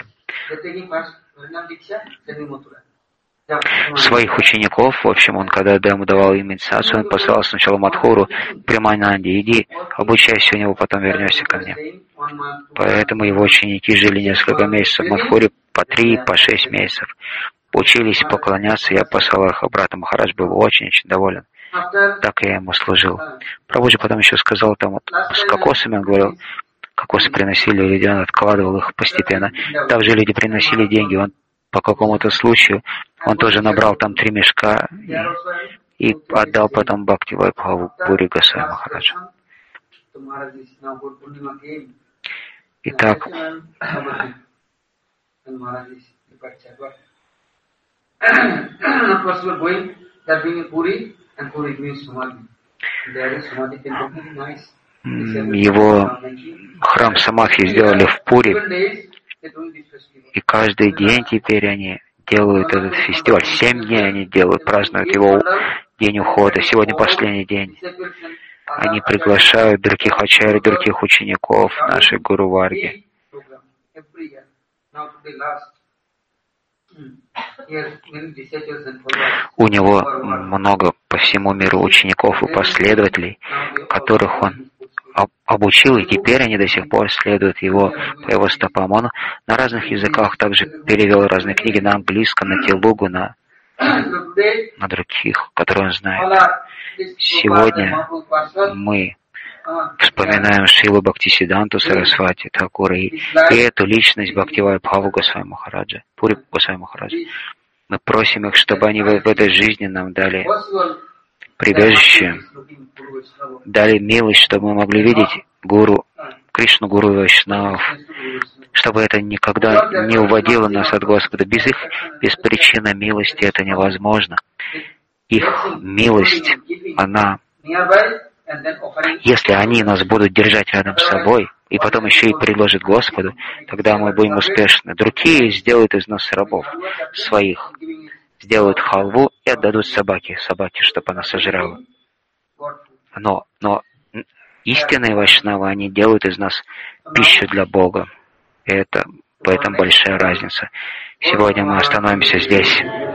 Своих учеников, в общем, он, когда ему давал им инициацию, он послал сначала Мадхуру, Примананди, иди, обучайся у него, потом вернешься ко мне. Поэтому его ученики жили несколько месяцев в Мадхуре, по 3, по 6 месяцев. Учились поклоняться, я послал их обратно. Махарадж был очень-очень доволен. Так я ему служил. Прабхуджи потом еще сказал, там вот с кокосами, он говорил, кокосы приносили, люди, он откладывал их постепенно. Также люди приносили деньги, он по какому-то случаю, он тоже набрал там 3 мешка и отдал потом Бхактивай Бхаву Пури Госвами Махараджа. Итак, его храм Самадхи сделали в Пури, и каждый день теперь они делают этот фестиваль. 7 дней они делают, празднуют его день ухода. Сегодня последний день. Они приглашают других ачарьев, других учеников нашей Гуру Варги. У него много по всему миру учеников и последователей, которых он обучил, и теперь они до сих пор следуют по его стопам. Он на разных языках также перевел разные книги на английском, на телугу, на других, которые он знает. Сегодня мы вспоминаем Шрилу Бхактисиданту Сарасвати Такура и эту личность Бхактивай Бхаву Госвами Махараджа, Пури Госвами Махараджа. Мы просим их, чтобы они в этой жизни нам дали прибежище, дали милость, чтобы мы могли видеть Гуру, Кришну, Гуру и Вайшнавов, чтобы это никогда не уводило нас от Господа. Без причины милости это невозможно. Их милость, она, если они нас будут держать рядом с собой, и потом еще и предложат Господу, тогда мы будем успешны. Другие сделают из нас рабов своих, сделают халву и отдадут собаке, чтобы она сожрала. Но истинные вайшнавы, они делают из нас пищу для Бога. И поэтому большая разница. Сегодня мы остановимся здесь.